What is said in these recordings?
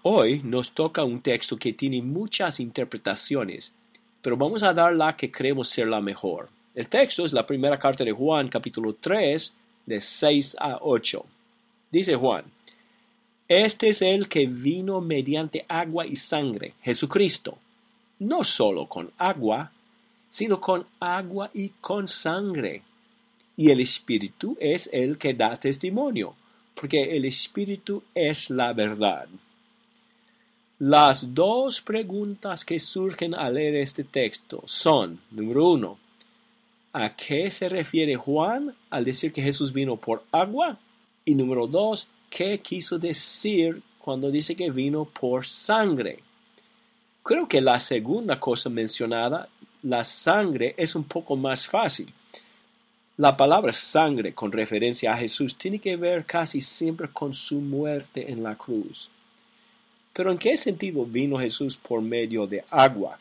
Hoy nos toca un texto que tiene muchas interpretaciones, pero vamos a dar la que creemos ser la mejor. El texto es la primera carta de Juan, capítulo 3, de 6 a 8. Dice Juan: Este es el que vino mediante agua y sangre, Jesucristo, no solo con agua, sino con agua y con sangre. Y el Espíritu es el que da testimonio, porque el Espíritu es la verdad. Las dos preguntas que surgen al leer este texto son, número 1, ¿a qué se refiere Juan al decir que Jesús vino por agua? Y número 2, ¿qué quiso decir cuando dice que vino por sangre? Creo que la segunda cosa mencionada, la sangre, es un poco más fácil. La palabra sangre con referencia a Jesús tiene que ver casi siempre con su muerte en la cruz. Pero ¿en qué sentido vino Jesús por medio de agua?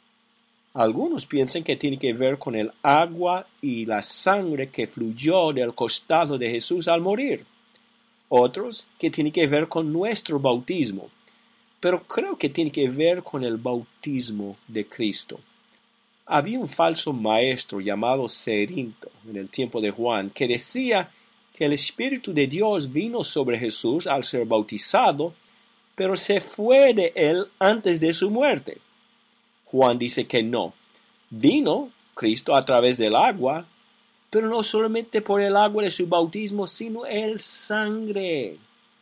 Algunos piensan que tiene que ver con el agua y la sangre que fluyó del costado de Jesús al morir. Otros que tiene que ver con nuestro bautismo. Pero creo que tiene que ver con el bautismo de Cristo. Había un falso maestro llamado Cerinto en el tiempo de Juan que decía que el Espíritu de Dios vino sobre Jesús al ser bautizado, pero se fue de él antes de su muerte. Juan dice que no. Vino Cristo a través del agua, pero no solamente por el agua de su bautismo, sino el sangre.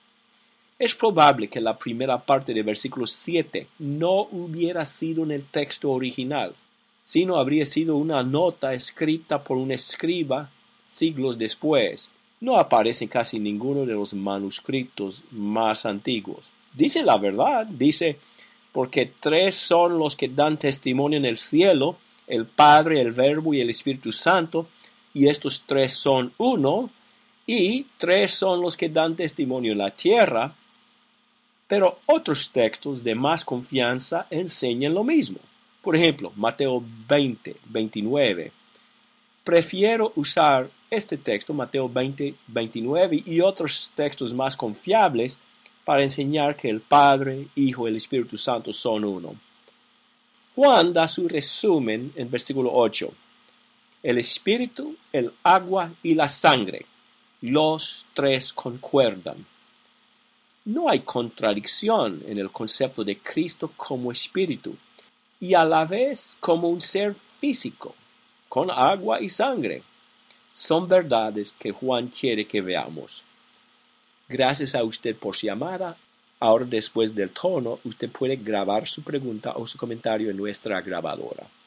Es probable que la primera parte del versículo 7 no hubiera sido en el texto original, sino habría sido una nota escrita por un escriba siglos después. No aparece en casi ninguno de los manuscritos más antiguos. Dice la verdad, dice, porque 3 son los que dan testimonio en el cielo, el Padre, el Verbo y el Espíritu Santo, y estos 3 son uno, y 3 son los que dan testimonio en la tierra, pero otros textos de más confianza enseñan lo mismo. Por ejemplo, Mateo 20, 29. Prefiero usar este texto, Mateo 20, 29, y otros textos más confiables para enseñar que el Padre, Hijo y el Espíritu Santo son uno. Juan da su resumen en versículo 8. El Espíritu, el agua y la sangre, los 3 concuerdan. No hay contradicción en el concepto de Cristo como Espíritu y a la vez como un ser físico, con agua y sangre. Son verdades que Juan quiere que veamos. Gracias a usted por su llamada. Ahora, después del tono, usted puede grabar su pregunta o su comentario en nuestra grabadora.